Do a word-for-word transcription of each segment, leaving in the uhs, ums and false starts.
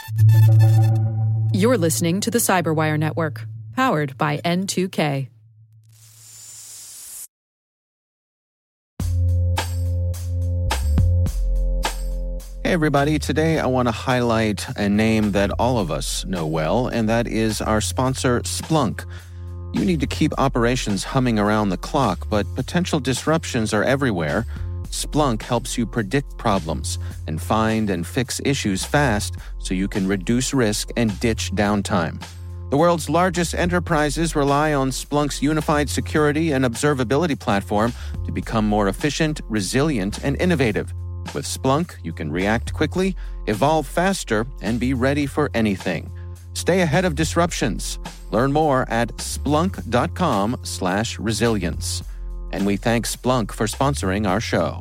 You're listening to the Cyberwire Network, powered by N two K. Hey everybody, today I want to highlight a name that all of us know well, and that is our sponsor, Splunk. You need to keep operations humming around the clock, but potential disruptions are everywhere. Splunk helps you predict problems and find and fix issues fast so you can reduce risk and ditch downtime. The world's largest enterprises rely on Splunk's unified security and observability platform to become more efficient, resilient, and innovative. With Splunk, you can react quickly, evolve faster, and be ready for anything. Stay ahead of disruptions. Learn more at splunk.com slash resilience. And we thank Splunk for sponsoring our show.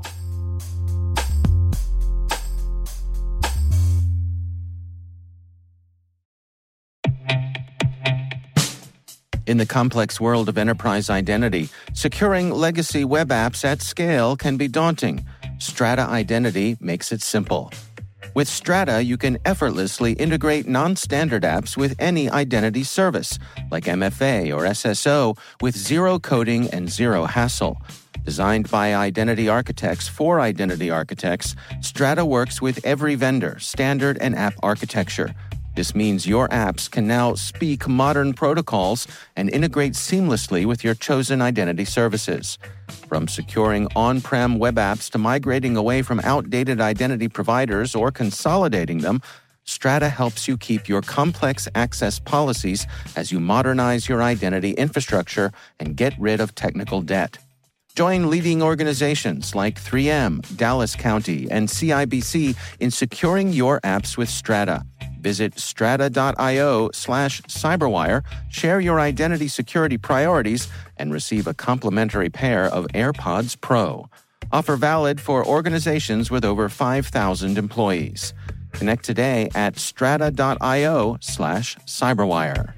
In the complex world of enterprise identity, securing legacy web apps at scale can be daunting. Strata Identity makes it simple. With Strata, you can effortlessly integrate non-standard apps with any identity service, like M F A or S S O, with zero coding and zero hassle. Designed by identity architects for identity architects, Strata works with every vendor, standard, and app architecture. This means your apps can now speak modern protocols and integrate seamlessly with your chosen identity services. From securing on-prem web apps to migrating away from outdated identity providers or consolidating them, Strata helps you keep your complex access policies as you modernize your identity infrastructure and get rid of technical debt. Join leading organizations like three M, Dallas County, and C I B C in securing your apps with Strata. Visit strata.io slash cyberwire, share your identity security priorities, and receive a complimentary pair of AirPods Pro. Offer valid for organizations with over five thousand employees. Connect today at strata.io slash cyberwire.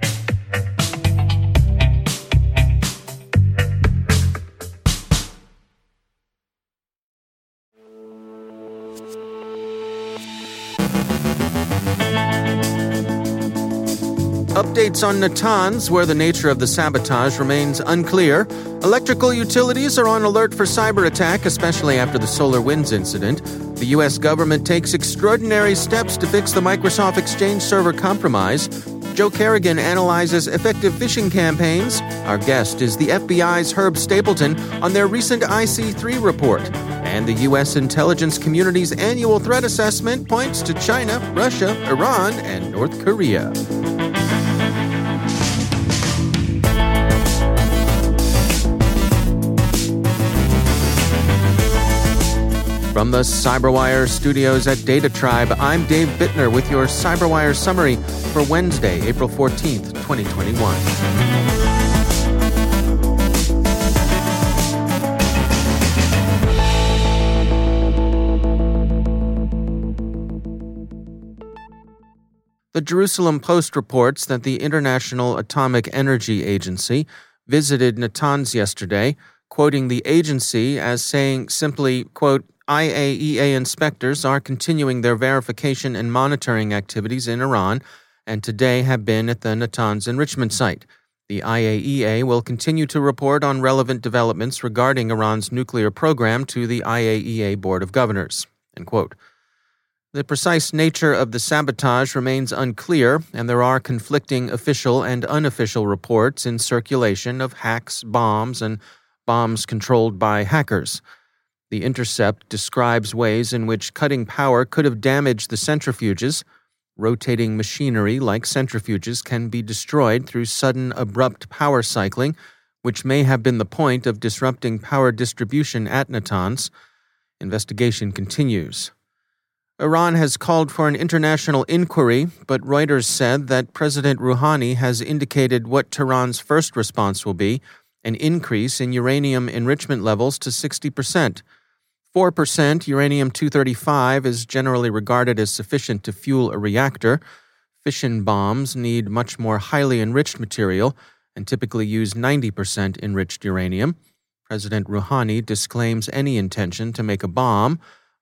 Updates on Natanz, where the nature of the sabotage remains unclear. Electrical utilities are on alert for cyber attack, especially after the SolarWinds incident. The U S government takes extraordinary steps to fix the Microsoft Exchange server compromise. Joe Kerrigan analyzes effective phishing campaigns. Our guest is the F B I's Herb Stapleton on their recent I C three report. And the U S intelligence community's annual threat assessment points to China, Russia, Iran, and North Korea. From the Cyberwire studios at Data Tribe, I'm Dave Bittner with your Cyberwire summary for Wednesday, April fourteenth, twenty twenty-one. The Jerusalem Post reports that the International Atomic Energy Agency visited Natanz yesterday, quoting the agency as saying simply, quote, I A E A inspectors are continuing their verification and monitoring activities in Iran and today have been at the Natanz enrichment site. The I A E A will continue to report on relevant developments regarding Iran's nuclear program to the I A E A Board of Governors. End quote. The precise nature of the sabotage remains unclear, and there are conflicting official and unofficial reports in circulation of hacks, bombs, and bombs controlled by hackers. The Intercept describes ways in which cutting power could have damaged the centrifuges. Rotating machinery like centrifuges can be destroyed through sudden, abrupt power cycling, which may have been the point of disrupting power distribution at Natanz. Investigation continues. Iran has called for an international inquiry, but Reuters said that President Rouhani has indicated what Tehran's first response will be, an increase in uranium enrichment levels to sixty percent. four percent uranium two thirty-five is generally regarded as sufficient to fuel a reactor. Fission bombs need much more highly enriched material and typically use ninety percent enriched uranium. President Rouhani disclaims any intention to make a bomb,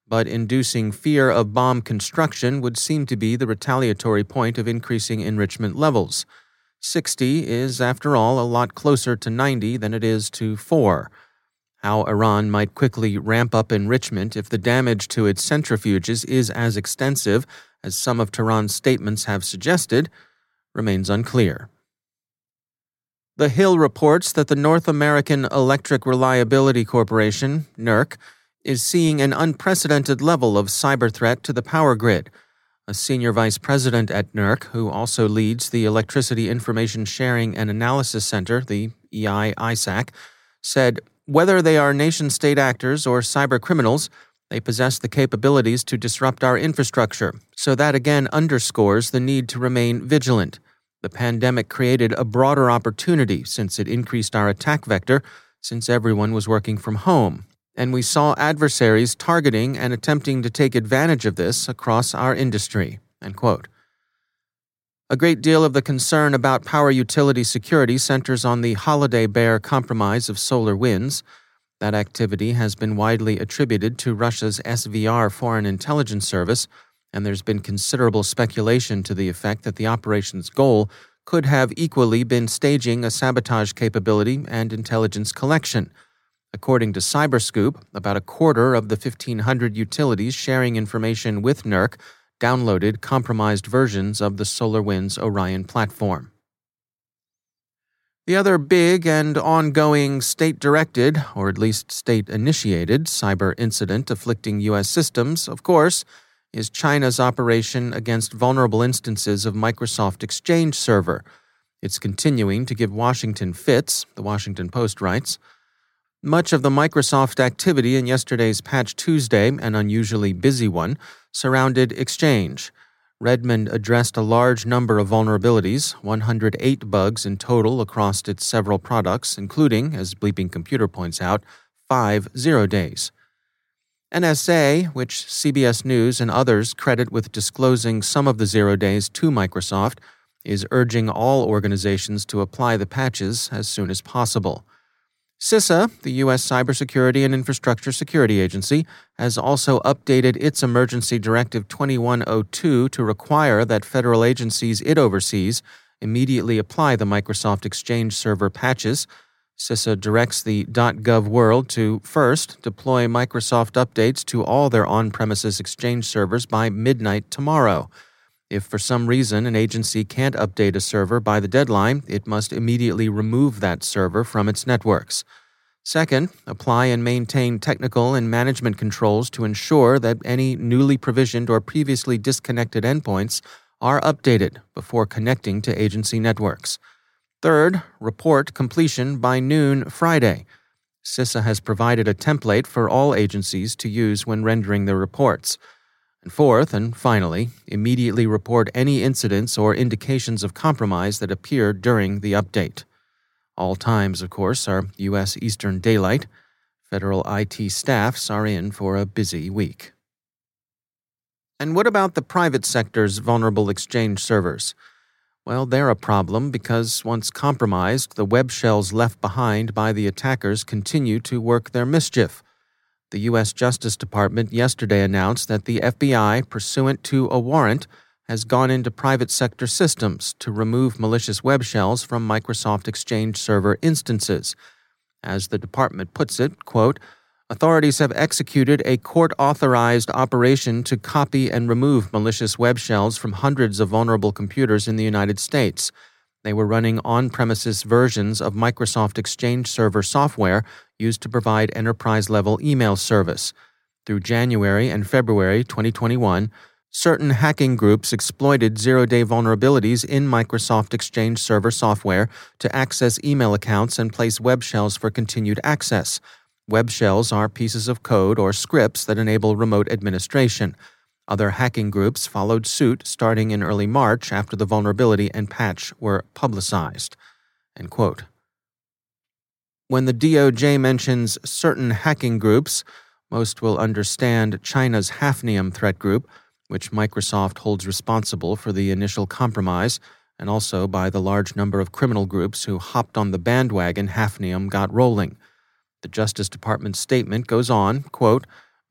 but inducing fear of bomb construction would seem to be the retaliatory point of increasing enrichment levels. sixty is, after all, a lot closer to ninety than it is to four. How Iran might quickly ramp up enrichment if the damage to its centrifuges is as extensive as some of Tehran's statements have suggested remains unclear. The Hill reports that the North American Electric Reliability Corporation, NERC, is seeing an unprecedented level of cyber threat to the power grid. A senior vice president at NERC, who also leads the Electricity Information Sharing and Analysis Center, the E I I S A C, said, "Whether they are nation-state actors or cyber criminals, they possess the capabilities to disrupt our infrastructure, so that again underscores the need to remain vigilant. The pandemic created a broader opportunity since it increased our attack vector, since everyone was working from home, and we saw adversaries targeting and attempting to take advantage of this across our industry." End quote. A great deal of the concern about power utility security centers on the Holiday Bear compromise of SolarWinds. That activity has been widely attributed to Russia's S V R Foreign Intelligence Service, and there's been considerable speculation to the effect that the operation's goal could have equally been staging a sabotage capability and intelligence collection. According to Cyberscoop, about a quarter of the fifteen hundred utilities sharing information with NERC downloaded compromised versions of the SolarWinds Orion platform. The other big and ongoing state-directed, or at least state-initiated, cyber incident afflicting U S systems, of course, is China's operation against vulnerable instances of Microsoft Exchange Server. It's continuing to give Washington fits, the Washington Post writes. Much of the Microsoft activity in yesterday's Patch Tuesday, an unusually busy one, surrounded Exchange. Redmond addressed a large number of vulnerabilities, one hundred eight bugs in total across its several products, including, as Bleeping Computer points out, five zero days. N S A, which C B S News and others credit with disclosing some of the zero days to Microsoft, is urging all organizations to apply the patches as soon as possible. CISA, the U S Cybersecurity and Infrastructure Security Agency, has also updated its Emergency Directive twenty-one oh two to require that federal agencies it oversees immediately apply the Microsoft Exchange Server patches. CISA directs the .gov world to, first, deploy Microsoft updates to all their on-premises Exchange servers by midnight tomorrow. If for some reason an agency can't update a server by the deadline, it must immediately remove that server from its networks. Second, apply and maintain technical and management controls to ensure that any newly provisioned or previously disconnected endpoints are updated before connecting to agency networks. Third, report completion by noon Friday. CISA has provided a template for all agencies to use when rendering their reports. And fourth, and finally, immediately report any incidents or indications of compromise that appear during the update. All times, of course, are U S Eastern Daylight. Federal I T staffs are in for a busy week. And what about the private sector's vulnerable Exchange servers? Well, they're a problem because once compromised, the web shells left behind by the attackers continue to work their mischief. The U S Justice Department yesterday announced that the F B I, pursuant to a warrant, has gone into private sector systems to remove malicious web shells from Microsoft Exchange Server instances. As the department puts it, quote, authorities have executed a court-authorized operation to copy and remove malicious web shells from hundreds of vulnerable computers in the United States. They were running on-premises versions of Microsoft Exchange Server software used to provide enterprise-level email service. Through January and February twenty twenty-one, certain hacking groups exploited zero-day vulnerabilities in Microsoft Exchange Server software to access email accounts and place web shells for continued access. Web shells are pieces of code or scripts that enable remote administration. Other hacking groups followed suit starting in early March after the vulnerability and patch were publicized. End quote. When the D O J mentions certain hacking groups, most will understand China's Hafnium threat group, which Microsoft holds responsible for the initial compromise, and also by the large number of criminal groups who hopped on the bandwagon Hafnium got rolling. The Justice Department statement goes on, quote,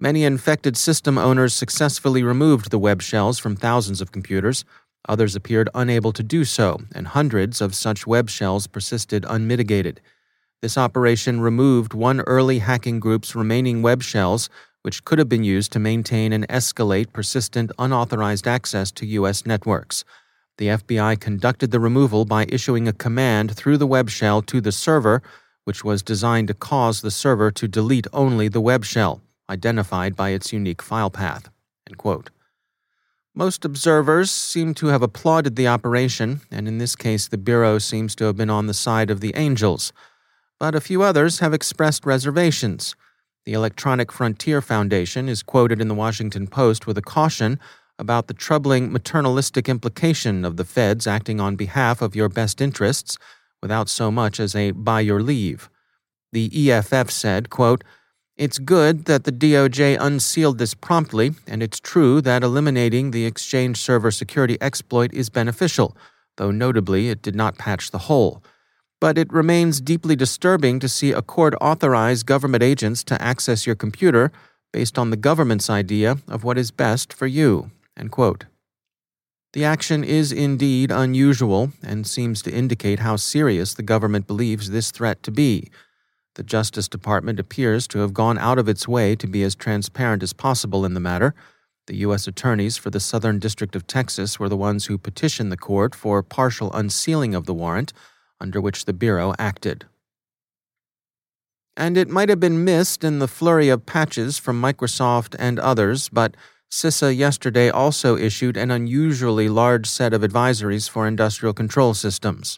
Many infected system owners successfully removed the web shells from thousands of computers. Others appeared unable to do so, and hundreds of such web shells persisted unmitigated. This operation removed one early hacking group's remaining web shells, which could have been used to maintain and escalate persistent unauthorized access to U S networks. The F B I conducted the removal by issuing a command through the web shell to the server, which was designed to cause the server to delete only the web shell, identified by its unique file path. End quote. Most observers seem to have applauded the operation, and in this case the Bureau seems to have been on the side of the angels. But a few others have expressed reservations. The Electronic Frontier Foundation is quoted in the Washington Post with a caution about the troubling maternalistic implication of the feds acting on behalf of your best interests without so much as a by your leave. The E F F said, quote, "It's good that the D O J unsealed this promptly, and it's true that eliminating the Exchange Server security exploit is beneficial, though notably it did not patch the hole. But it remains deeply disturbing to see a court authorize government agents to access your computer based on the government's idea of what is best for you." End quote. The action is indeed unusual and seems to indicate how serious the government believes this threat to be. The Justice Department appears to have gone out of its way to be as transparent as possible in the matter. The U S attorneys for the Southern District of Texas were the ones who petitioned the court for partial unsealing of the warrant under which the Bureau acted. And it might have been missed in the flurry of patches from Microsoft and others, but CISA yesterday also issued an unusually large set of advisories for industrial control systems.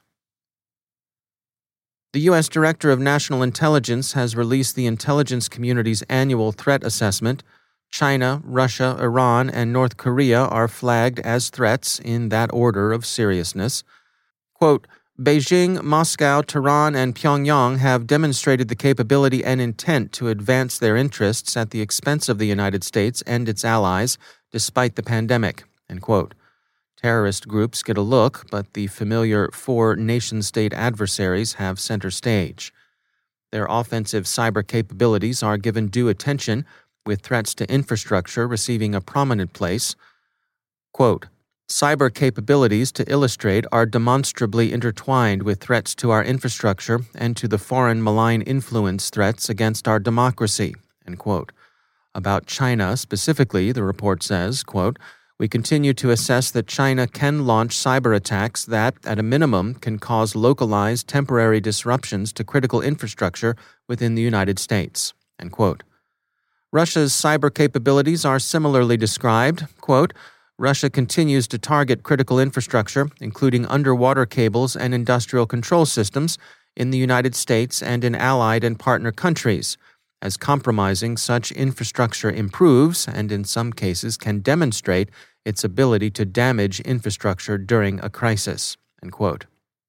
The U S Director of National Intelligence has released the intelligence community's annual threat assessment. China, Russia, Iran, and North Korea are flagged as threats in that order of seriousness. Quote, "Beijing, Moscow, Tehran, and Pyongyang have demonstrated the capability and intent to advance their interests at the expense of the United States and its allies, despite the pandemic." End quote. Terrorist groups get a look, but the familiar four nation-state adversaries have center stage. Their offensive cyber capabilities are given due attention, with threats to infrastructure receiving a prominent place. Quote, "Cyber capabilities, to illustrate, are demonstrably intertwined with threats to our infrastructure and to the foreign malign influence threats against our democracy." End quote. About China specifically, the report says, quote, "We continue to assess that China can launch cyber attacks that, at a minimum, can cause localized temporary disruptions to critical infrastructure within the United States." End quote. Russia's cyber capabilities are similarly described. Quote, "Russia continues to target critical infrastructure, including underwater cables and industrial control systems, in the United States and in allied and partner countries. As compromising such infrastructure improves, and in some cases can demonstrate its ability to damage infrastructure during a crisis." End quote.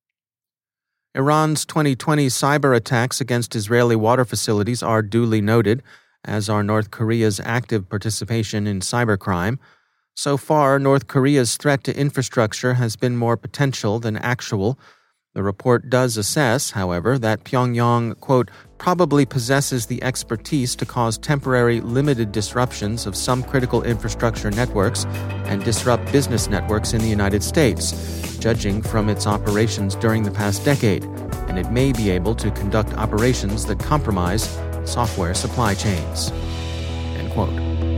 Iran's twenty twenty cyber attacks against Israeli water facilities are duly noted, as are North Korea's active participation in cybercrime. So far, North Korea's threat to infrastructure has been more potential than actual. The report does assess, however, that Pyongyang, quote, "probably possesses the expertise to cause temporary limited disruptions of some critical infrastructure networks and disrupt business networks in the United States, judging from its operations during the past decade, and it may be able to conduct operations that compromise software supply chains." End quote.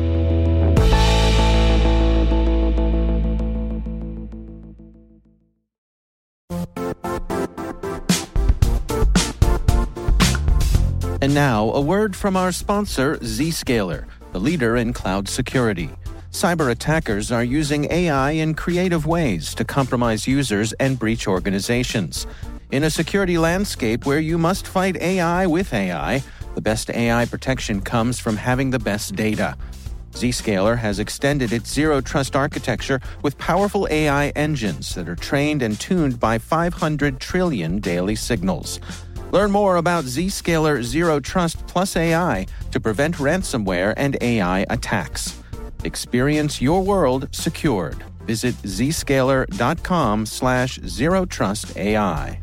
And now, a word from our sponsor, Zscaler, the leader in cloud security. Cyber attackers are using A I in creative ways to compromise users and breach organizations. In a security landscape where you must fight A I with A I, the best A I protection comes from having the best data. Zscaler has extended its zero-trust architecture with powerful A I engines that are trained and tuned by five hundred trillion daily signals. Learn more about Zscaler Zero Trust Plus A I to prevent ransomware and A I attacks. Experience your world secured. Visit zscaler.com slash zero trust AI.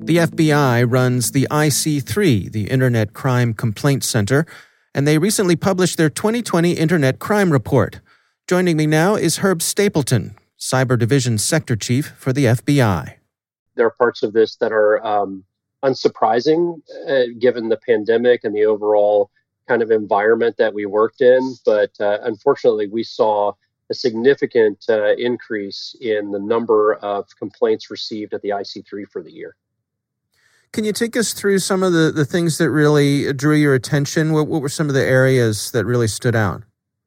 The F B I runs the I C three, the Internet Crime Complaint Center, and they recently published their twenty twenty Internet Crime Report. Joining me now is Herb Stapleton, Cyber Division Sector Chief for the F B I. There are parts of this that are um, unsurprising, uh, given the pandemic and the overall kind of environment that we worked in. But uh, unfortunately, we saw a significant uh, increase in the number of complaints received at the I C three for the year. Can you take us through some of the, the things that really drew your attention? What, what were some of the areas that really stood out?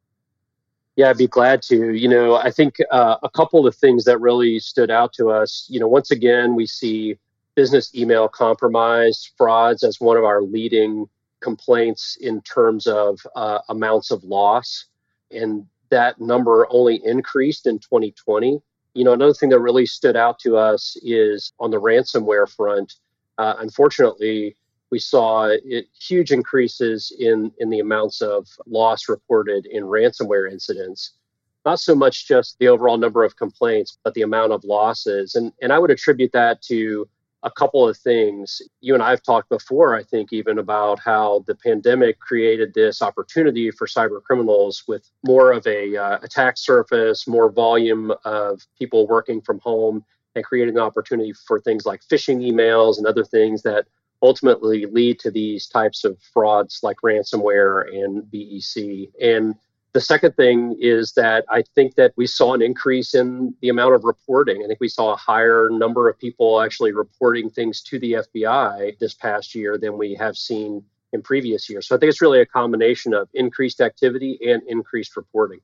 Yeah, I'd be glad to. You know, I think uh, a couple of things that really stood out to us, you know, once again, we see business email compromise frauds as one of our leading complaints in terms of uh, amounts of loss. And that number only increased in twenty twenty. You know, another thing that really stood out to us is on the ransomware front. Uh, unfortunately, we saw it, huge increases in, in the amounts of loss reported in ransomware incidents. Not so much just the overall number of complaints, but the amount of losses. And, and I would attribute that to a couple of things. You and I have talked before, I think, even about how the pandemic created this opportunity for cyber criminals with more of a uh, attack surface, more volume of people working from home, and creating an opportunity for things like phishing emails and other things that ultimately lead to these types of frauds like ransomware and B E C. And the second thing is that I think that we saw an increase in the amount of reporting. I think we saw a higher number of people actually reporting things to the F B I this past year than we have seen in previous years. So I think it's really a combination of increased activity and increased reporting.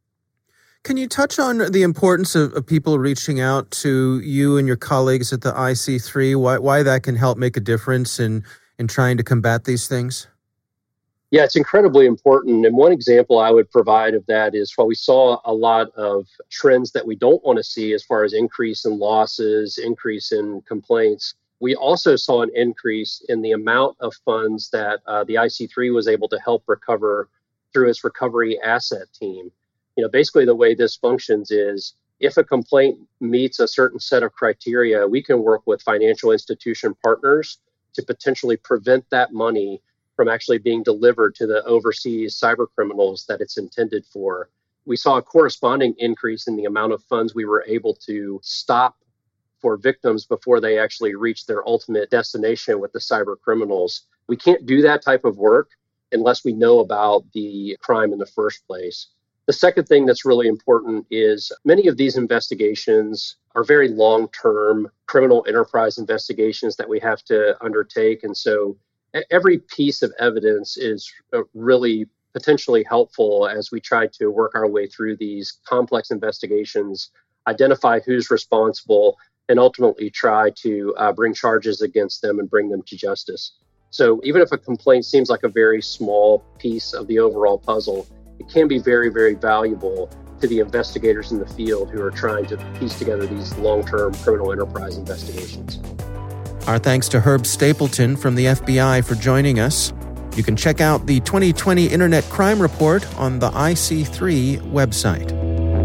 Can you touch on the importance of, of people reaching out to you and your colleagues at the I C three, why, why that can help make a difference in, in trying to combat these things? Yeah, it's incredibly important. And one example I would provide of that is while we saw a lot of trends that we don't want to see as far as increase in losses, increase in complaints, we also saw an increase in the amount of funds that uh, the I C three was able to help recover through its recovery asset team. You know, basically the way this functions is if a complaint meets a certain set of criteria, we can work with financial institution partners to potentially prevent that money from actually being delivered to the overseas cyber criminals that it's intended for. We saw a corresponding increase in the amount of funds we were able to stop for victims before they actually reach their ultimate destination with the cyber criminals. We can't do that type of work unless we know about the crime in the first place. The second thing that's really important is many of these investigations are very long-term criminal enterprise investigations that we have to undertake. And so every piece of evidence is really potentially helpful as we try to work our way through these complex investigations, identify who's responsible, and ultimately try to uh, bring charges against them and bring them to justice. So even if a complaint seems like a very small piece of the overall puzzle, it can be very, very valuable to the investigators in the field who are trying to piece together these long-term criminal enterprise investigations. Our thanks to Herb Stapleton from the F B I for joining us. You can check out the twenty twenty Internet Crime Report on the I C three website.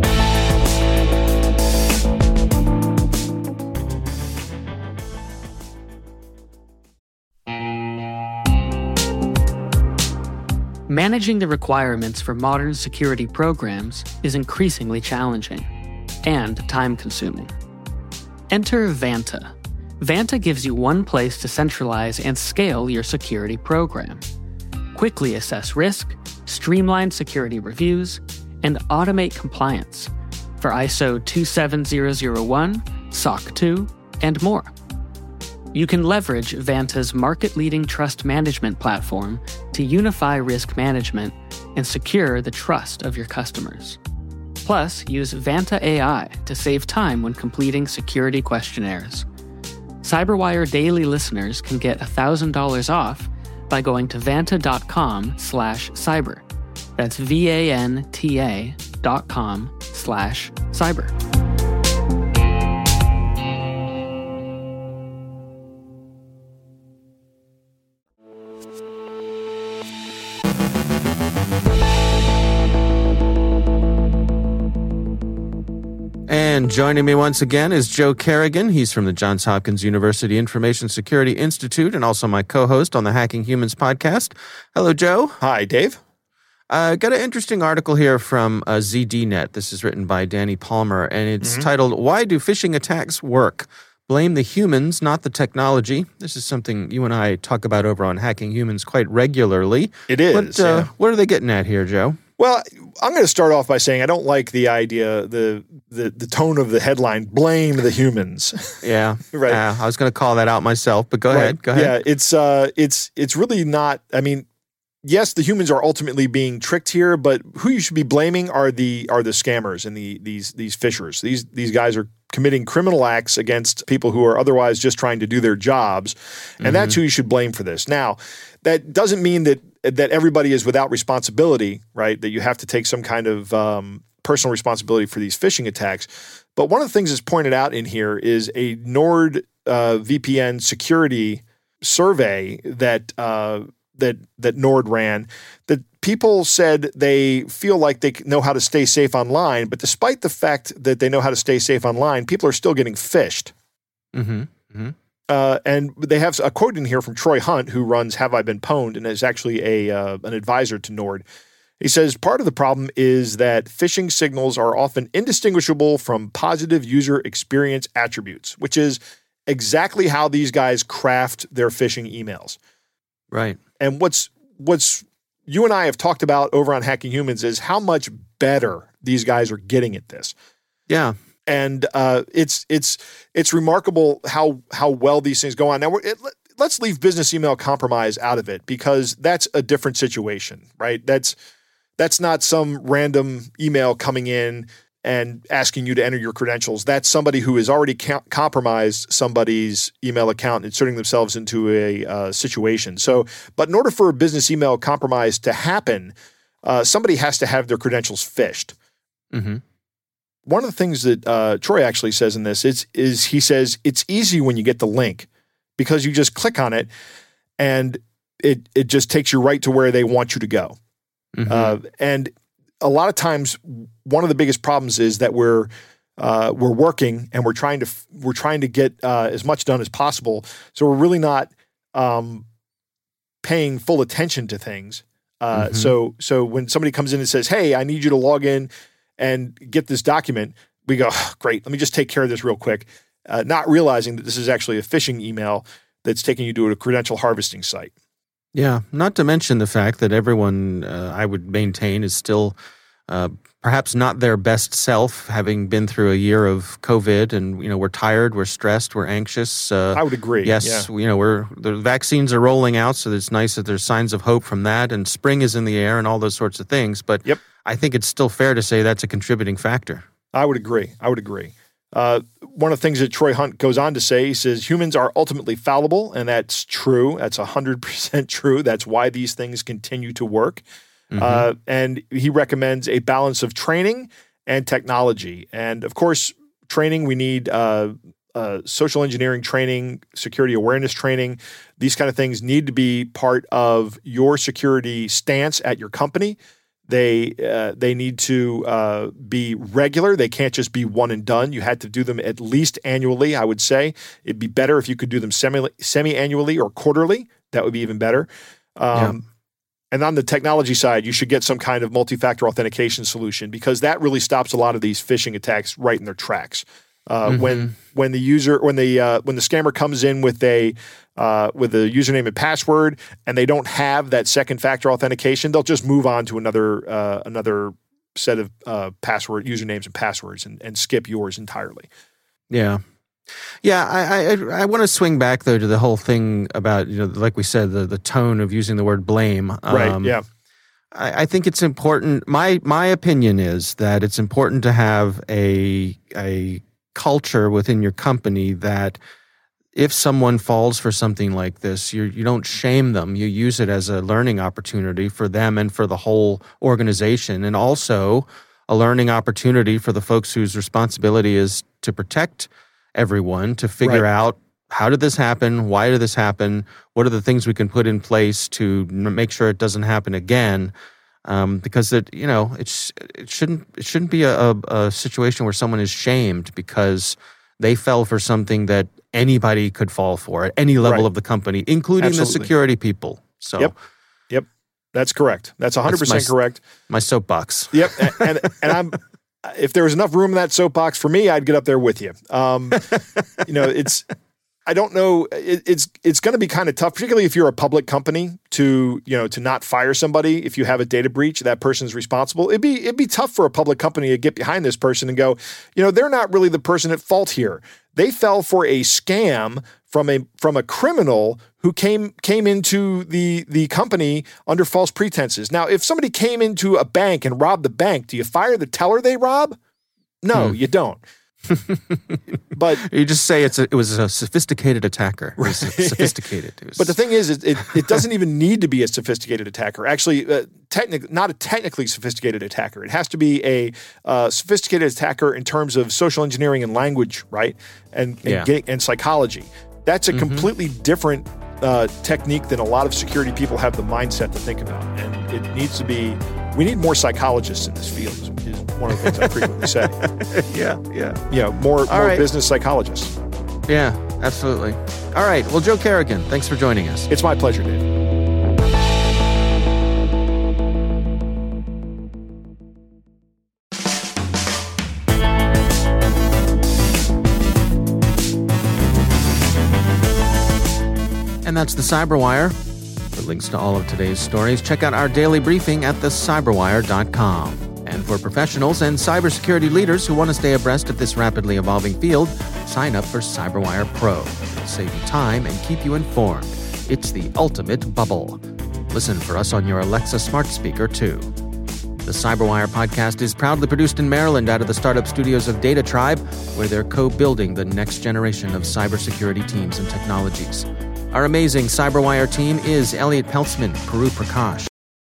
Managing the requirements for modern security programs is increasingly challenging and time-consuming. Enter Vanta. Vanta gives you one place to centralize and scale your security program. Quickly assess risk, streamline security reviews, and automate compliance for I S O two seven zero zero one, S O C two, and more. You can leverage Vanta's market-leading trust management platform to unify risk management and secure the trust of your customers. Plus, use Vanta A I to save time when completing security questionnaires. CyberWire Daily listeners can get one thousand dollars off by going to vanta.com slash cyber. That's V-A-N-T-A dot com slash cyber. And joining me once again is Joe Carrigan. He's from the Johns Hopkins University Information Security Institute and also my co-host on the Hacking Humans podcast. Hello, Joe. Hi, Dave. I uh, got an interesting article here from uh, Z D Net. This is written by Danny Palmer, and it's mm-hmm. titled, Why Do Phishing Attacks Work? Blame the humans, not the technology. This is something you and I talk about over on Hacking Humans quite regularly. It is. What, uh, yeah. what are they getting at here, Joe? Well, I'm going to start off by saying I don't like the idea, the the, the tone of the headline, blame the humans. Yeah. right. Uh, I was going to call that out myself, but go right. ahead. Go ahead. Yeah, it's uh, it's it's really not, I mean, yes, the humans are ultimately being tricked here, but who you should be blaming are the are the scammers and the these these phishers. These these guys are committing criminal acts against people who are otherwise just trying to do their jobs, and mm-hmm. that's who you should blame for this. Now, that doesn't mean that that everybody is without responsibility, right? That you have to take some kind of um, personal responsibility for these phishing attacks. But one of the things that's pointed out in here is a Nord uh, V P N security survey that uh, that that Nord ran, that people said they feel like they know how to stay safe online, but despite the fact that they know how to stay safe online, people are still getting phished. Mm-hmm. Mm-hmm. Uh, and they have a quote in here from Troy Hunt, who runs Have I Been Pwned and is actually a uh, an advisor to Nord. He says, part of the problem is that phishing signals are often indistinguishable from positive user experience attributes, which is exactly how these guys craft their phishing emails. Right. And what's what's you and I have talked about over on Hacking Humans is how much better these guys are getting at this. Yeah. And uh, it's it's it's remarkable how how well these things go on. Now, we're, it, let's leave business email compromise out of it, because that's a different situation, right? That's that's not some random email coming in and asking you to enter your credentials. That's somebody who has already ca- compromised somebody's email account, inserting themselves into a uh, situation. So, but in order for a business email compromise to happen, uh, somebody has to have their credentials phished. Mm-hmm. One of the things that uh, Troy actually says in this is, is he says it's easy when you get the link, because you just click on it and it it just takes you right to where they want you to go. Mm-hmm. Uh, and a lot of times, one of the biggest problems is that we're uh, we're working and we're trying to we're trying to get uh, as much done as possible. So we're really not um, paying full attention to things. Uh, mm-hmm. So so when somebody comes in and says, "Hey, I need you to log in and get this document," we go, oh, great, let me just take care of this real quick, uh, not realizing that this is actually a phishing email that's taking you to a credential harvesting site. Yeah, not to mention the fact that everyone, uh, I would maintain, is still uh, perhaps not their best self, having been through a year of COVID, and you know we're tired, we're stressed, we're anxious. Uh, I would agree. Yes, yeah. you know we're the vaccines are rolling out, so it's nice that there's signs of hope from that, and spring is in the air, and all those sorts of things. But yep. I think it's still fair to say that's a contributing factor. I would agree. I would agree. Uh, one of the things that Troy Hunt goes on to say, he says, humans are ultimately fallible, and that's true. That's one hundred percent true. That's why these things continue to work. Mm-hmm. Uh, and he recommends a balance of training and technology. And, of course, training, we need uh, uh, social engineering training, security awareness training. These kind of things need to be part of your security stance at your company. They uh, they need to uh, be regular. They can't just be one and done. You had to do them at least annually, I would say. It'd be better if you could do them semi, semi-annually or quarterly. That would be even better. Um, yeah. And on the technology side, you should get some kind of multi-factor authentication solution, because that really stops a lot of these phishing attacks right in their tracks. Uh, mm-hmm. When when the user when the uh, when the scammer comes in with a uh, with a username and password, and they don't have that second factor authentication, they'll just move on to another uh, another set of uh, password usernames and passwords and, and skip yours entirely. Yeah, yeah. I I, I want to swing back though to the whole thing about, you know, like we said, the the tone of using the word blame. Right. Um, yeah. I, I think it's important. My my opinion is that it's important to have a a culture within your company that if someone falls for something like this, you you don't shame them. You use it as a learning opportunity for them and for the whole organization, and also a learning opportunity for the folks whose responsibility is to protect everyone, to figure right. out how did this happen, why did this happen, what are the things we can put in place to make sure it doesn't happen again. Um, because it, you know, it's it shouldn't it shouldn't be a, a, a situation where someone is shamed because they fell for something that anybody could fall for at any level Right. of the company, including Absolutely. the security people. So, Yep. Yep. That's correct. That's one hundred percent That's my- correct. my soapbox. Yep. And, and and I'm if there was enough room in that soapbox for me, I'd get up there with you. Um, you know, it's I don't know. It, it's it's going to be kind of tough, particularly if you're a public company, to you know to not fire somebody if you have a data breach. That person's responsible. It'd be it'd be tough for a public company to get behind this person and go, you know, they're not really the person at fault here. They fell for a scam from a from a criminal who came came into the the company under false pretenses. Now, if somebody came into a bank and robbed the bank, do you fire the teller they rob? No, Hmm. you don't. But You just say it's a, it was a sophisticated attacker. It was sophisticated. It was, But the thing is, it, it, it doesn't even need to be a sophisticated attacker. Actually, uh, technic- not a technically sophisticated attacker. It has to be a uh, sophisticated attacker in terms of social engineering and language, right? And and, Yeah. getting, and psychology. That's a Mhm. completely different uh, technique than a lot of security people have the mindset to think about. And it needs to be, we need more psychologists in this field, is, is one of the things I frequently say. yeah, yeah. You know, more, more right. business psychologists. Yeah, absolutely. All right. Well, Joe Carrigan, thanks for joining us. It's my pleasure, Dave. And that's the Cyberwire. For links to all of today's stories, check out our daily briefing at the cyberwire dot com. And for professionals and cybersecurity leaders who want to stay abreast of this rapidly evolving field, sign up for CyberWire Pro. It'll save you time and keep you informed. It's the ultimate bubble. Listen for us on your Alexa smart speaker, too. The Cyberwire podcast is proudly produced in Maryland out of the startup studios of Data Tribe, where they're co-building the next generation of cybersecurity teams and technologies. Our amazing Cyberwire team is Elliot Peltzman, Puru Prakash.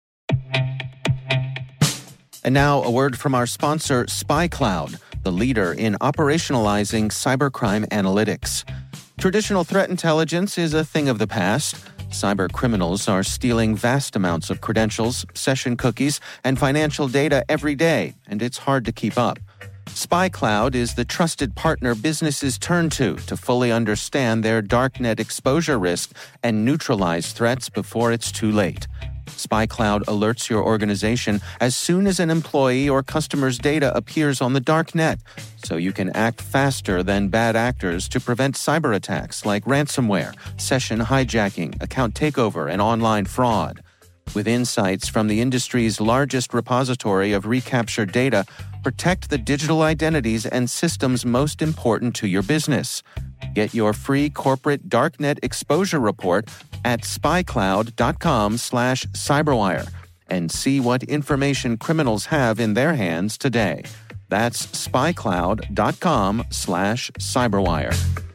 And now a word from our sponsor, SpyCloud, the leader in operationalizing cybercrime analytics. Traditional threat intelligence is a thing of the past. Cyber criminals are stealing vast amounts of credentials, session cookies, and financial data every day, and it's hard to keep up. SpyCloud is the trusted partner businesses turn to to fully understand their darknet exposure risk and neutralize threats before it's too late. SpyCloud alerts your organization as soon as an employee or customer's data appears on the darknet, so you can act faster than bad actors to prevent cyber attacks like ransomware, session hijacking, account takeover, and online fraud. With insights from the industry's largest repository of recaptured data, protect the digital identities and systems most important to your business. Get your free corporate darknet exposure report at spycloud.com slash cyberwire and see what information criminals have in their hands today. That's spycloud.com slash cyberwire.